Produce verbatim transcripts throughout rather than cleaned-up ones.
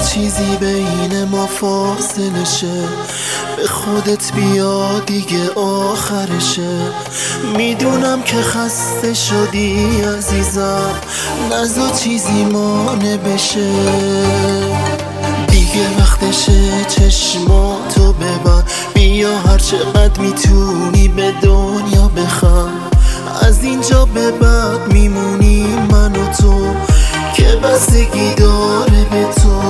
چیزی بین ما فاصله شه، به خودت بیا دیگه آخرشه. میدونم که خسته شدی عزیزم، نذار چیزی مانع بشه. دیگه وقتشه چشماتو ببند، بیا هر چقدر میتونی به دنیا بخند. از اینجا به بعد میمونی من و تو که بستگی داره به تو.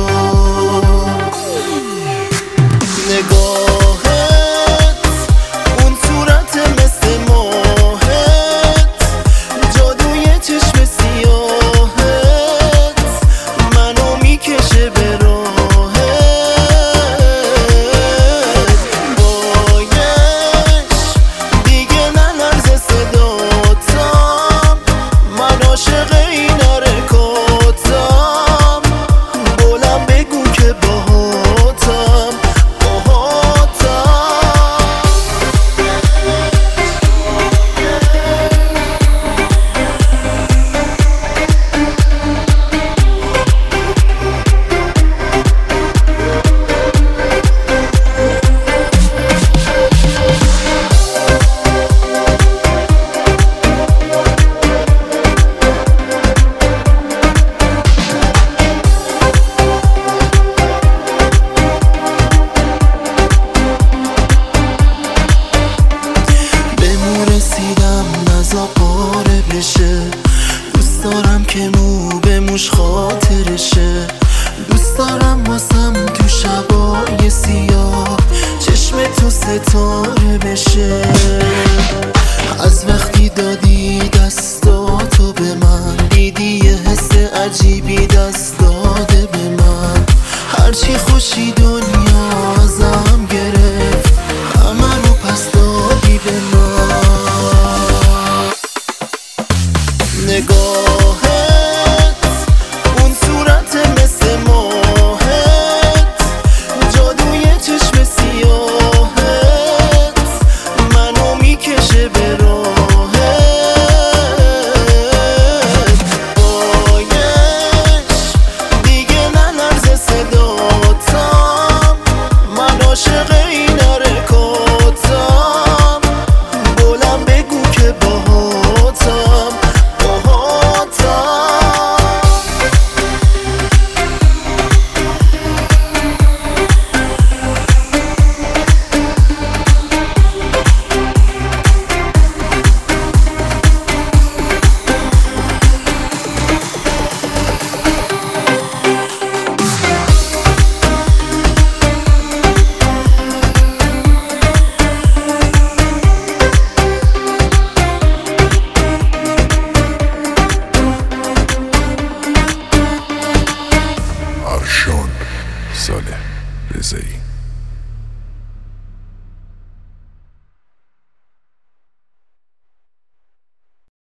نگاهت اون صورت مثل ماهت، جادوی چشم سیاهت منو میکشه به راهت. بایش دیگه نلرزه صداتم، من عاشق این حرکاتم. بلند بگو که باهاتم پاره بشه. دوست دارم که مو به موش خاطرشه، دوست دارم واسم تو شبای سیاه چشم تو ستاره بشه. از وقتی دادی دستاتو به من، دیدی یه حس عجیبی دست داده به من. هرچی خوشی دنیا ازم گرفت، همه رو پس دادی به من. نگاهت اون صورت مثل ماهت، جادوی چشم سیاهت منو میکشه به راهت. بایش دیگه نلرزه صداتم، من عاشق این حرکاتم. بلند بگو که باهاتم. ارشان صالح رضایی.